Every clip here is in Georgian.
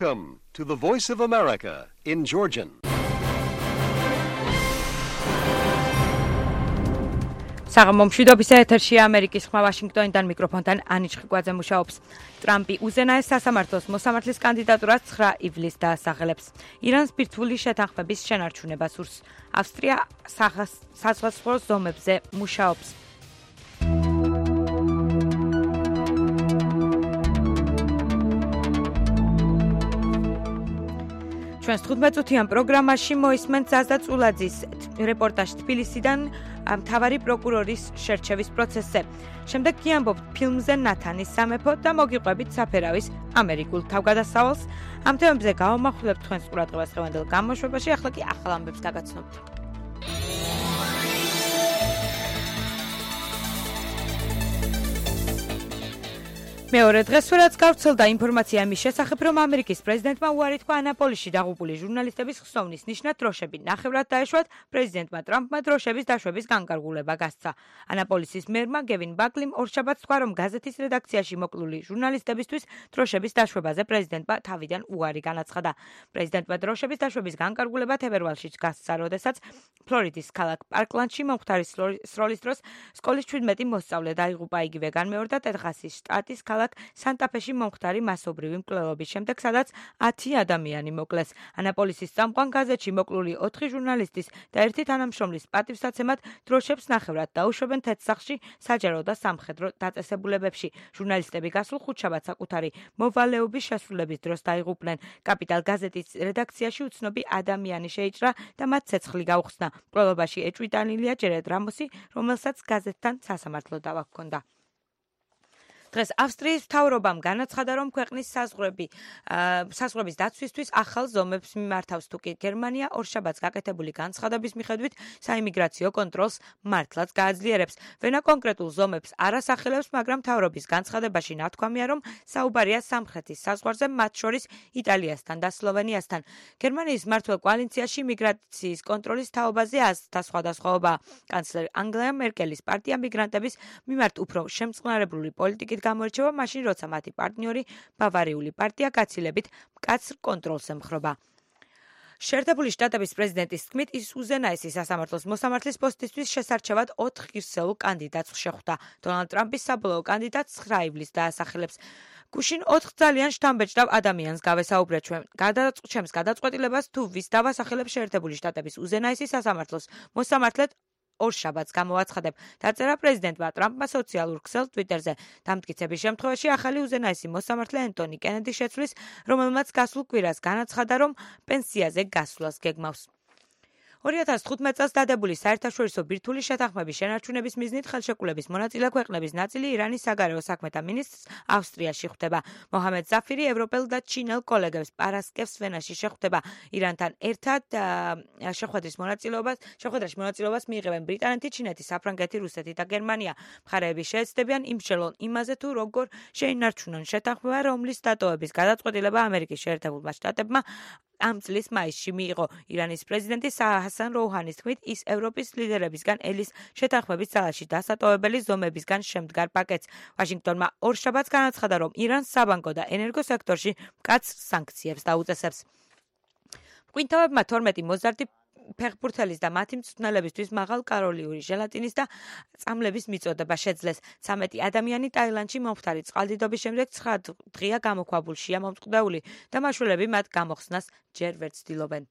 Welcome to the Voice of America in Georgian. საღამომშვიდობისა ეთერშია ამერიკის ხმა ვაშინგტონიდან მიკროფონთან ანი ჩხიკვაძე მუშაობს. ტრამპი უზენაეს სასამართლოს მოსამართლის კანდიდატურას 9 ივლისს დაასახელებს. ირანს ბირთვული შეთანხმების შენარჩუნება სურს. ავსტრია საზღვაო ზომებზე მუშაობს. ჩვენს 15-წუთიან პროგრამაში მოისმენთ ზაზა წულაძის რეპორტაჟი თბილისიდან მთავარი პროკურორის შერჩევის პროცესზე. შემდეგ გიამბობთ ფილმზე ნათანის სამეფო და მოგიყვებით საფერავის ამერიკულ თავგადასავალს. ამ თემებზე გავამახვილებთ თქვენს ყურადღებას დღევანდელ გამოშვებაში, ახლა კი ახალ ამბებს გაგაცნობთ. მეორე დღეს ვერაც გავრცელდა ინფორმაცია იმის შესახებ, რომ ამერიკის პრეზიდენტმა უარი თქვა ანაპოლისში დაღუპული ჟურნალისტების ხსოვნის ნიშნად დროშები ნახევრად დაეშვათ, პრეზიდენტმა ტრამპმა დროშების დაშვების განკარგულება გასცა. ანაპოლისის მერმა გევინ ბაგლიმ ორშაბათს თქვა, რომ გაზეთის რედაქციაში მოკლული ჟურნალისტებისთვის დროშების დაშვებაზე პრეზიდენტმა თავიდან უარი განაცხადა. პრეზიდენტმა დროშების დაშვების განკარგულება თებერვალშიც გასცა, როდესაც ფლორიდის ქალაქ პარკლანდში მომხდარი სროლის დროს სკოლის 17 მოსწავლე დაიღუპა. იგივე განმეორდა ტეხასის შტატის სანტა-ფეში მომხდარი მასობრივი მკვლელობის შემდეგ, სადაც 10 ადამიანი მოკლეს. ანაპოლისის წამყვან გაზეთში მოკლული 4 ჟურნალისტის და 1 თანამშრომლის პატივსაცემად დროშებს ნახევრად დაუშვებენ თეთრ-სახლში, საჯარო და სამხედრო დაწესებულებებში. ჟურნალისტები გასულ ხუთშაბათს საკუთარი მოვალეობის შესრულების დროს დაიღუპნენ. კაპიტალ გაზეთის რედაქციაში უცნობი ადამიანი შეიჭრა და მათ ცეცხლი გაუხსნა. მკვლელობაში ეჭვიტანილია ჯერედ რამოსი, რომელსაც გაზეთთან სასამართლო დავა ჰქონდა. დღეს ავსტრიის მთავრობამ განაცხადა, რომ ქვეყნის საზღვრების დაცვისთვის ახალ ზომებს მიმართავს, თუკი გერმანია ორშაბათს გაკეთებული განცხადების მიხედვით საიმიგრაციო კონტროლს მართლაც გააძლიერებს. ვენა კონკრეტულ ზომებს არ ასახელებს, მაგრამ მთავრობის განცხადებაში ნათქვამია, რომ საუბარია სამხრეთის საზღვარზე, მათ შორის იტალიასთან და სლოვენიასთან. გერმანიის მმართველ კოალიციაში მიგრაციის კონტროლის თაობაზე აზრთა სხვადასხვაობაა. კანცლერ ანგელა მერკელის პარტია მიგრანტების მიმართ უფრო შემწყნარებული პოლიტიკით გამოირჩევა, მაშინ როცა მათი პარტნიორი ბავარიული პარტია გაცილებით მკაცრ კონტროლს ემხრობა. შეერთებული შტატების პრეზიდენტის თქმით, ის უზენაესი სასამართლოს მოსამართლის პოსტისთვის შესარჩევად 4 ღირსეულ კანდიდატს შეხვდა. დონალდ ტრამპის საბოლოო კანდიდატს 9 ივლისს დაასახელებს. გუშინ 4 ძალიან შთამბეჭდავ ადამიანს გავესაუბრე ჩემს გადაწყვეტილებას, თუ ვის დავასახელებ შეერთებული შტატების უზენაესი სასამართლოს მოსამართლედ ორშაბათს გამოვაცხადებ, დაწერა პრეზიდენტმა ტრამპმა სოციალურ ქსელს ტვიტერზე. დამტკიცების შემთხვევაში ახალი უზენაესი მოსამართლე ენტონი კენედი შეცვლის, რომელმაც გასულ კვირას განაცხადა, რომ პენსიაზე გასვლას გეგმავს. 2015 წელს დადებული საერთაშორისო ბირთვული შეთანხმების შენარჩუნების მიზნით ხელშეკრულების მონაწილე ქვეყნების ნაწილი ირანის საგარეო საქმეთა მინისტრს ავსტრიაში ხვდება. მოჰამედ ზაფირი ევროპელ და ჩინელ კოლეგებს პარასკევს ვენაში შეხვდება. ირანთან ერთად შეხვედრაში მონაწილეობას მიიღებენ ბრიტანეთი, ჩინეთი, საფრანგეთი, რუსეთი და გერმანია. მხარეები შეეცდებიან იმსჯელონ იმაზე, თუ როგორ შეინარჩუნონ შეთანხმება, რომლის დატოვების გადაწყვეტილება ამერიკის შეერთებულმა შტატებმა ამ წლის მაისში მიიღო. ირანის პრეზიდენტი ჰასან როუჰანის თქმით, ის ევროპის ლიდერებისგან ელის შეთანხმების ძალაში დასატოვებელი ზომებისგან შემდგარ პაკეტს. ვაშინგტონმა ორშაბათს განაცხადა, რომ ირანს საბანკო და ენერგო სექტორში მკაცრ სანქციებს დაუწესებს. მღვინთავებმა 12 მოზარდი ფეხბურთელის და მათი მწვრთნელებისთვის მაღალ კალორიული ჟელატინის და წამლების მიწოდება შეძლეს. 13 ადამიანი ტაილანდში მომხდარი წყალდიდობის შემდეგ 9 დღეა გამოქვაბულშია მომწყდეული და მაშველები მათ გამოხსნას ჯერ ვერ ცდილობენ.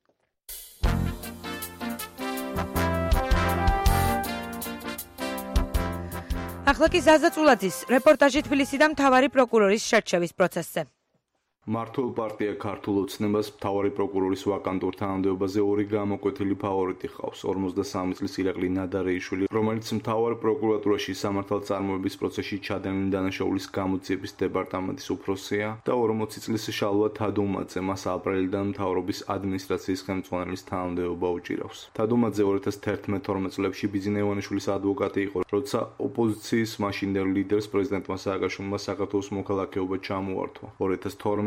ახლა კი ზაზა წულაძის რეპორტაჟი თბილისიდან მთავარი პროკურორის შერჩევის პროცესზე. მართულ პარტია ქართულ ოცნებას მთავარი პროკურორის ვაკანტურ თანამდებობაზე 2 გამოკვეთილი ფავორიტი ჰყავს. 53 წლის ირაკლი ნადარეიშვილი, რომელიც მთავარ პროკურატურაში სამართალწარმოების პროცესში ჩადენილი დანაშაულის გამოძიების დეპარტამენტის უფროსია და 40 წლის შალვა თადუმაძე, მას აპრილიდან მთავრობის ადმინისტრაციის ხელმძღვანელის თანამდებობა უჭირავს. თადუმაძე 2011-12 წლებში ბიძინა ივანიშვილის ადვოკატი იყო, როცა ოპოზიციის მაშინდელ ლიდერს პრეზიდენტმა სააკაშვილმა საქართველოს მოქალაქეობა ჩამოართვა. 2012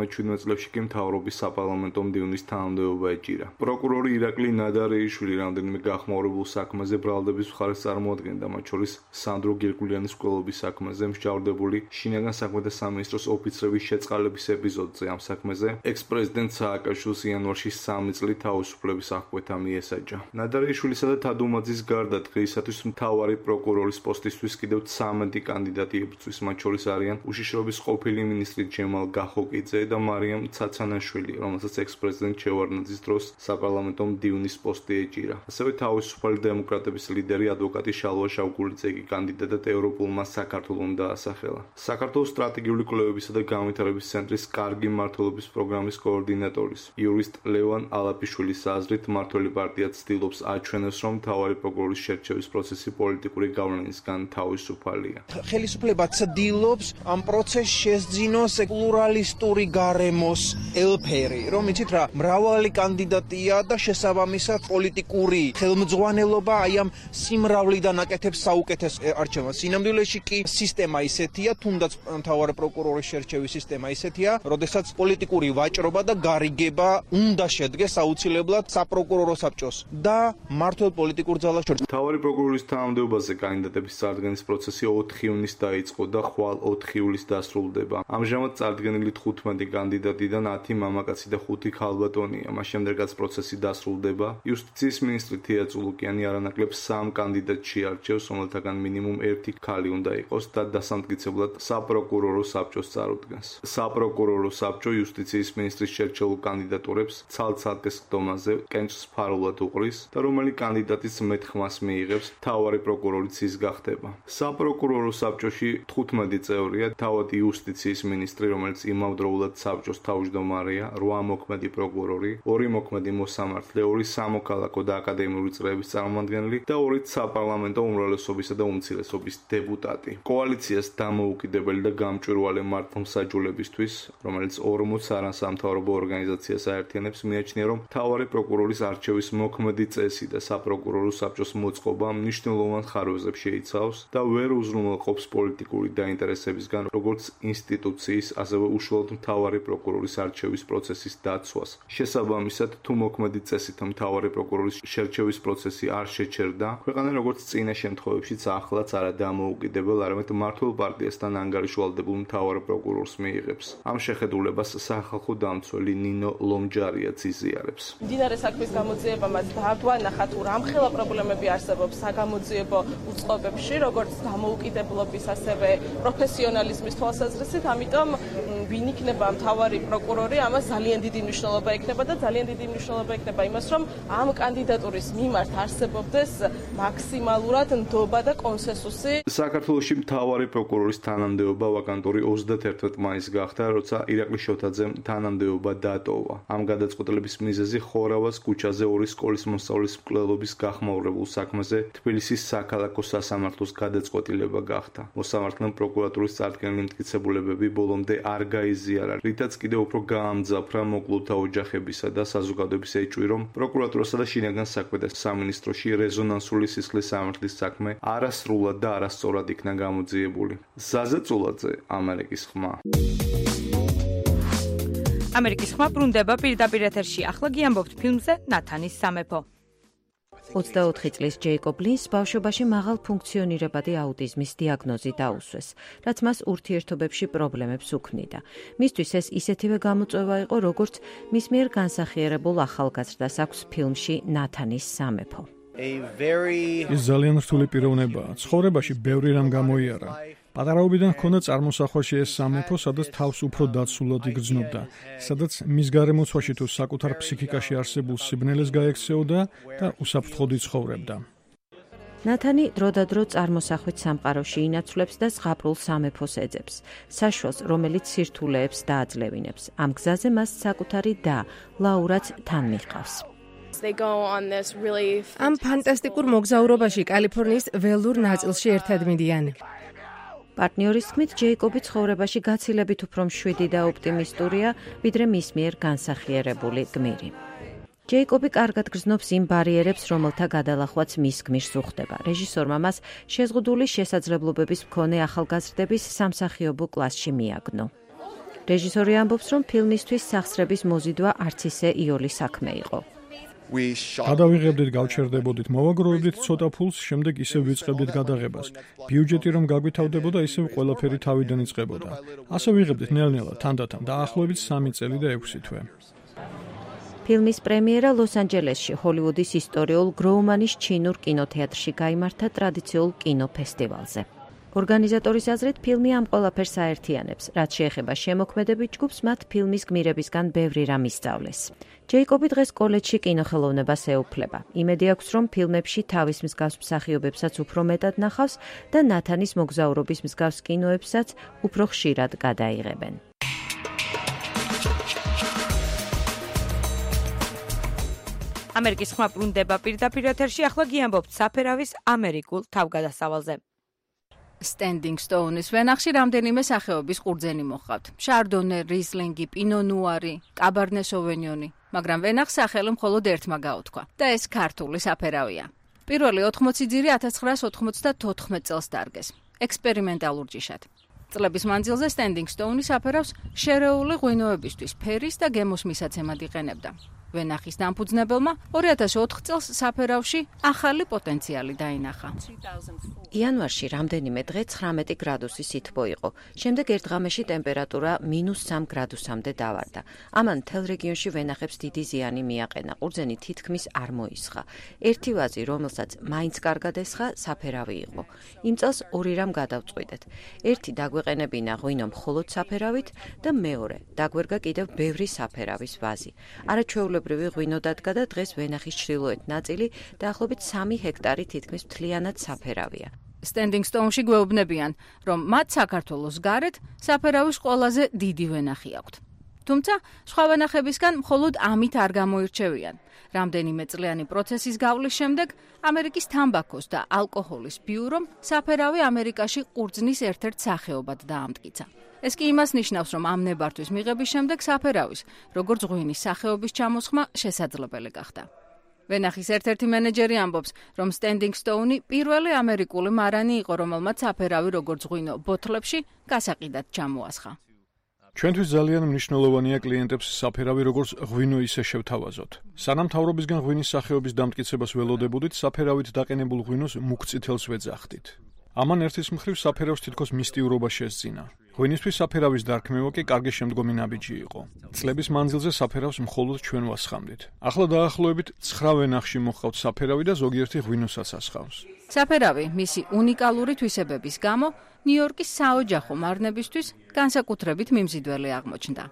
რამდენიმე 17 წლებში კი მთავრობის საპარლამენტო მდივნის თანამდებობა ეჭირა. პროკურორი ირაკლი ნადარეიშვილი რამდენიმე გახმაურებულ საქმეზე ბრალდების მხარეს წარმოადგენდა, მათ შორის სანდრო გირგულიანის მკვლელობის საქმეზე მსჯავრდებული შინაგან საქმეთა სამინისტროს ოფიცრების შეწყალების ეპიზოდზე. ამ საქმეზე ექს-პრეზიდენტ სააკაშვილს იანვარში 3 წლით თავისუფლების აღკვეთა მიესაჯა. ნადარეიშვილისა და თადუმაძის გარდა დღეისათვის მთავარი პროკურორის პოსტისთვის კიდევ 13 კანდიდატი იბრძვის, მათ შორის არიან უშიშროების ყოფილი მინისტრი ჯემალ გახოკიძე და მარიამ ცაცანაშვილი, რომელსაც ექს-პრეზიდენტ ჩევარდნაძის დროს საპარლამენტო მდივნის პოსტი ეჭირა. ასევე თავისუფალი დემოკრატების ლიდერი ადვოკატი შალვა შავგულიძე კი კანდიდატად ევროპულმა საქართველომ დაასახელა. საქართველოს სტრატეგიული კვლევებისა და განვითარების ცენტრის კარგი მმართველობის პროგრამის კოორდინატორის იურისტ ლევან ალაფიშვილის აზრით, მმართველი პარტია ცდილობს აჩვენოს, რომ მთავარი პროკურორის შერჩევის პროცესი პოლიტიკური გავლენისგან თავისუფალია. ხელისუფლება ცდილობს ამ პროცესს შესძინოს პლურალისტური გარემოს ელფერი, რომ იცით რა, მრავალი კანდიდატია და შესაბამისად პოლიტიკური ხელმძღვანელობა აი ამ სიმრავლიდან აკეთებს საუკეთესო არჩევანს. სინამდვილეში კი სისტემა ისეთია, თუნდაც მთავარი პროკურორის შერჩევის სისტემა ისეთია, როდესაც პოლიტიკური ვაჭრობა და გარიგება უნდა შედგეს აუცილებლად საპროკურორო საბჭოს და მართლ პოლიტიკურ ძალას შორის. მთავარი პროკურორის თანამდებობაზე კანდიდატების წარდგენის პროცესი 4 ივნისს დაიწყო და ხვალ 4 ივლისს დასრულდება. ამჟამად წარდგენილი 15 კანდიდატიდან 10 მამაკაცი და 5 ქალბატონია. მას შემდეგაც პროცესი დასრულდება. იუსტიციის მინისტრი თია წულუკიანი არანაკლებ 3 კანდიდატს შეარჩევს, რომელთაგან მინიმუმ 1 ქალი უნდა იყოს და დასამტკიცებლად საპროკურორო საბჭოს წარუდგენს. საპროკურორო საბჭო იუსტიციის მინისტრის შერჩეულ კანდიდატურებს ცალ-ცალკე სხდომაზე კენჭს ფარულად უყრის და რომელი კანდიდატის მეტხმას მიიღებს, მთავარი პროკურორიც ის გახდება. საპროკურორო საბჭოში 15 წევრია, თავად იუსტიციის მინისტრი, რომელიც იმავდროულად საბჭოს თავმჯდომარეა, 8 მოქმედი პროკურორი, 2 მოქმედი მოსამართლე, 2 სამოქალაქო და აკადემიური წრეების წარმომადგენელი და 2 საპარლამენტო უმრავლესობისა და უმცირესობის დეპუტატი. კოალიციას დამოუკიდებელი და გამჭვირვალე მართლმსაჯულებისთვის, რომელიც 40 არასამთავრობო ორგანიზაციას აერთიანებს, მიაჩნია, რომ მთავარი პროკურორის არჩევის მოქმედი წესი და საპროკურორო საბჭოს მოწყობა მნიშვნელოვან ხარვეზებს შეიცავს და ვერ უზრუნველყოფს პოლიტიკური დაინტერესებისგან როგორც ინსტიტუციის, ასევე უშუალოდ მთავარი პროკურორის არჩევის პროცესის დაცვას. შესაბამისად, თუ მოქმედი წესით მთავარი პროკურორის შერჩევის პროცესი არ შეჩერდა, ქვეყანა როგორც წინა შემთხვევებშიც ახლაც არა დამოუკიდებელ, არამედ მართლ პარტიასთან ანგარიშვალდებულ მთავარ პროკურორს მიიღებს. ამ შეხედულებას სახალხო დამცველი ნინო ლომჯარიაც იზიარებს. მდინარე საქმის გამოძიებამაც დაგვანახა თუ რამხელა პრობლემები არსებობს საგამოძიებო უწყობებში, როგორც დამოუკიდებლობის, ასევე პროფესიონალიზმის თვალსაზრისით, ამიტომ ვინ იქნება მთავარი პროკურორი, ამას ძალიან დიდი მნიშვნელობა ექნება და ძალიან დიდი მნიშვნელობა ექნება იმას, რომ ამ კანდიდატურის მიმართ არსებობდეს მაქსიმალურად ნდობა და კონსენსუსი. საქართველოში მთავარი პროკურორის თანამდებობა ვაკანტური 31 მაისს გახდა, როცა ირაკლი შოთაძემ თანამდებობა დატოვა. ამ გადაწყვეტილების მიზეზი ხორავას ქუჩაზე 2 სკოლის მოსწავლის მკვლელობის გახმაურებულ საქმეზე თბილისის საქალაქო სასამართლოს გადაწყვეტილება გახდა. მოსამართლემ პროკურატურის წარდგენილი მტკიცებულებები ბოლომდე არ გაიზიარა, რითაც კიდევ უფრო გაამძაფრა მოკლულთა ოჯახებისა და საზოგადოების ეჭვი, რომ პროკურატურასა და შინაგან საქმეთა სამინისტროში რეზონანსული სისხლის სამართლის საქმე არასრულად და არასწორად იქნა გამოძიებული. ზაზა წულაძე, ამერიკის ხმა. ამერიკის ხმა ბრუნდება პირდაპირ ეთერში. ახლა გიამბობთ ფილმზე ნათანის სამეფო. 24 წლის ჯეიკობ ლინს ბავშვობაში მაღალ ფუნქციონირებადი აუტიზმის დიაგნოზი დაუსვეს, რაც მას ურთიერთობებში პრობლემებს უქმნიდა. მისთვის ეს ისეთივე გამოწვევა იყო, როგორც მის მიერ განსახიერებულ ახალგაზრდას აქვს ფილმში ნათანის სამეფო. ის ძალიან რთული პიროვნებაა. ცხოვრებაში ბევრი რამ გამოიარა. პატარაობიდან ჰქონდა წარმოსახვაში ეს სამეფო, სადაც თავს უფრო დაცულად იგრძნობდა, სადაც მის გარემოცვაში თუ საკუთარ ფსიქიკაში არსებულ სიბნელეს გაექცეოდა და უსაფრთხოდ იცხოვრებდა. ნათანი დროდადრო წარმოსახვით სამყაროში ინაცვლებს და ზღაპრულ სამეფოს ეძებს, საშუალს, რომელიც სირთულეებს დააძლევინებს. ამ გზაზე მას საკუთარი და ლაურაც თან მიჰყავს. ამ ფანტასტიკურ მოგზაურობაში კალიფორნიის ველურ ნაწილში ერთად მიდიან. პარტნიორის თქმით, ჯეიკობი ცხოვრებაში გაცილებით უფრო მშვიდი და ოპტიმისტურია, ვიდრე მის მიერ განსახიერებული გმირი. ჯეიკობი კარგად გრძნობს იმ ბარიერებს, რომელთა გადალახვაც მის გმირს უხდება. რეჟისორმა მას შეზღუდული შესაძლებლობების მქონე ახალგაზრდების სამსახიობო კლასში მიაგნო. რეჟისორი ამბობს, რომ ფილმისთვის სახსრების მოზიდვა არც ისე იოლი საქმე იყო. გადავიღებდით, გავჩერდებოდით, მოვაგროვებდით ცოტა ფულს, შემდეგ ისევ ვიწყებდით გადაღებას. ბიუჯეტი რომ გაგვითავდებოდა, ისევ ყველაფერი თავიდან იწყებოდა. ასე ვიღებდით ნელ-ნელა, თანდათან, დაახლოებით 3 წელი და 6 თვე. ფილმის პრემიერა ლოს-ანჯელესში, ჰოლივუდის ისტორიულ გროუმანის ჩინურ კინოთეატრში გაიმართა ტრადიციულ კინოფესტივალზე. ორგანიზატორის აზრით, ფილმი ამ ყველაფერს აერთიანებს, რაც შეეხება შემოქმედებით ჯგუფს, მათ ფილმის გმირებისგან ბევრი რამ ისწავლეს. ჯეიკობი დღეს კოლეჯში კინოხელოვნებას ეუფლება. იმედი აქვს, რომ ფილმებში თავის მსგავს მსახიობებსაც უფრო მეტად ნახავს და ნათანის მოგზაურობის მსგავს კინოებსაც უფრო ხშირად გადაიღებენ. ამერიკის ხმა ბრუნდება პირდაპირ ეთერში, ახლა გიამბობთ საფერავის ამერიკულ თავგადასავალზე. Standing Stone-ის ვენახში რამდენიმე სახეობის ყურძენი მოჰყავთ. შარდონე, რისლინგი, პინო ნუარი, კაბარნე სოვინიონი, მაგრამ ვენახს სახელი მხოლოდ ერთმა გაუთქვა და ეს ქართული საფერავია. პირველი 80 ძირი 1994 წელს დარგეს, ექსპერიმენტალურ ჯიშად. წლების მანძილზე Standing Stone-ი საფერავს შერეული ღვინოებისთვის ფერის და გემოს მისაცემად იყენებდა. ვენახის დამფუძნებელმა 2004 წელს საფერავში ახალი პოტენციალი დაინახა. იანვარში რამდენიმე დღე 19 გრადუსი სითბო იყო. შემდეგ ერთ ღამეში ტემპერატურა -3 გრადუსამდე დავარდა. ამან მთელ რეგიონში ვენახებს დიდი ზიანი მიაყენა. ყურძენი თითქმის არ მოისხა. ერთი ვაზი, რომელსაც მაინც კარგად ესხა, საფერავი იყო. იმ წელს ორი რამ გადავწყვიტეთ. ერთი დაგვეყენებინა ღვინო მხოლოდ საფერავით და მეორე დაგვერგა კიდევ ბევრი საფერავის ვაზი. არაჩვეულებრივი ღვინო დადგა და დღეს ვენახის ჩრდილოეთ ნაწილი დაახლოებით 3 ჰექტარი თითქმის მთლიანად საფერავია. Standing Stone-ში გვეუბნებიან, რომ მათ საქართველოს გარეთ საფერავის ყველაზე დიდი ვენახი აქვთ. თუმცა სხვა ვენახებისგან მხოლოდ ამით არ გამოირჩევიან. რამდენიმე წლიანი პროცესის გავლის შემდეგ ამერიკის თამბაქოს და ალკოჰოლის ბიურომ საფერავი ამერიკაში ყურძნის ერთ-ერთ სახეობად დაამტკიცა. ეს კი იმას ნიშნავს, რომ ამ ნებართვის მიღების შემდეგ საფერავის, როგორც ღვინის სახეობის ჩამოსხმა შესაძლებელი გახდა. ვენახის ერთ-ერთი მენეჯერი ამბობს, რომ Standing Stone-ი პირველი ამერიკული მარანი იყო, რომელმაც საფერავი როგორც ღვინო ბოთლებში გასაყიდად ჩამოასხა. ჩვენთვის ძალიან მნიშვნელოვანია კლიენტებს საფერავი როგორც ღვინო ისე შევთავაზოთ. სანამ თავრობისგან ღვინის სახეობის დამტკიცებას ველოდებოდით, საფერავით დაყენებულ ღვინოს მუქწითელს ვეძახდით. ამან ერთის მხრივ საფერავს თითქოს მისტიურობა შესძინა. ღვინისთვის საფერავის დარქმევა კი კარგი შემდგომი ნაბიჯი იყო. წლების მანძილზე საფერავს მხოლოდ ჩვენ ვასხამდით. ახლა დაახლოებით 9 ვენახში მოჰყავთ საფერავი და ზოგიერთი ღვინოსაც ასხამს. საფერავი მისი უნიკალური თვისებების გამო ნიუ-იორკის საოჯახო მარნებისთვის განსაკუთრებით მიმზიდველი აღმოჩნდა.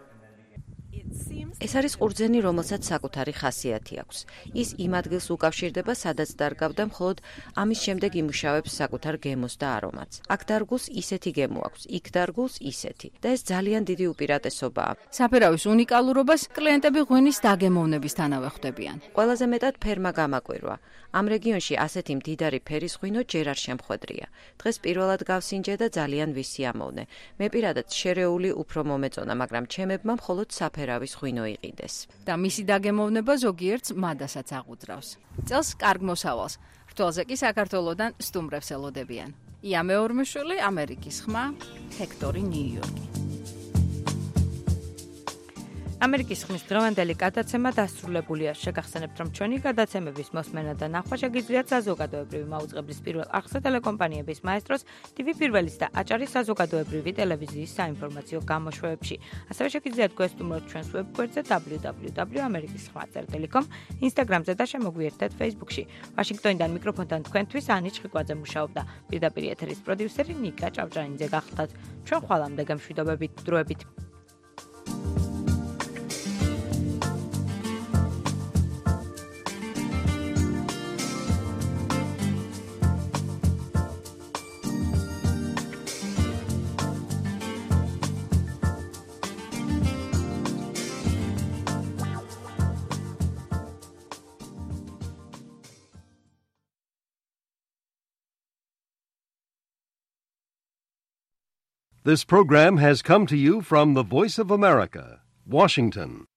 ეს არის ყურძენი, რომელსაც საკუთარი ხასიათი აქვს. ის იმ ადგილს უკავშირდება, სადაც დარგავდა, მხოლოდ ამის შემდეგ იმუშავებს საკუთარ გემოს და არომატს. აქ დარგულს ისეთი გემო აქვს, იქ დარგულს ისეთი. და ეს ძალიან დიდი უპირატესობაა. საფერავის უნიკალურობას კლიენტები ღვინის დაგემოვნებისთანავე ხვდებიან. ყველაზე მეტად ფერმა გამაკვირვა. ამ რეგიონში ასეთი მდიდარი ფერის ღვინო ჯერ არ შემხვედრია. დღეს პირველად გავსინჯე და ძალიან ვისიამოვნე. მე პირადად შერეული უფრო მომეწონა, მაგრამ ჩემებმა მხოლოდ საფერავის ღვინო იყიდეს. და მისი დაგემოვნება ზოგიერთს მადასაც აღუძრავს. წელს კარგ მოსავალს. რთველზე კი საქართველოდან სტუმრებს ელოდებიან. ია მეორმეშვილი, ამერიკის ხმა, ჰექტორი, ნიუ-იორკი. ამერიკის ხმის დღევანდელი გადაცემა დასრულებულია. შეგახსენებთ, რომ ჩვენი გადაცემების მოსმენა და ნახვა შეგიძლიათ საზოგადოებრივი მაუწყებლის პირველ არხზე ტელეკომპანიების მაესტროს, TV პირველის და აჭარის საზოგადოებრივი ტელევიზიის საინფორმაციო გამოშვებებში. ასევე შეგიძლიათ გვესტუმროთ ჩვენს ვებგვერდზე www.amerikiskhma.com, Instagram-ზე და შემოგვიერთდეთ Facebook-ში. ვაშინგტონიდან მიკროფონთან თქვენთვის ანი ჩხიკვაძე მუშაობდა. პირდაპირ ეთერის პროდიუსერი ნიკა ჭავჭანიძე გახლდათ. ჩვენ ხვალამდე გემშვიდობებით, დროებით. This program has come to you from the Voice of America, Washington.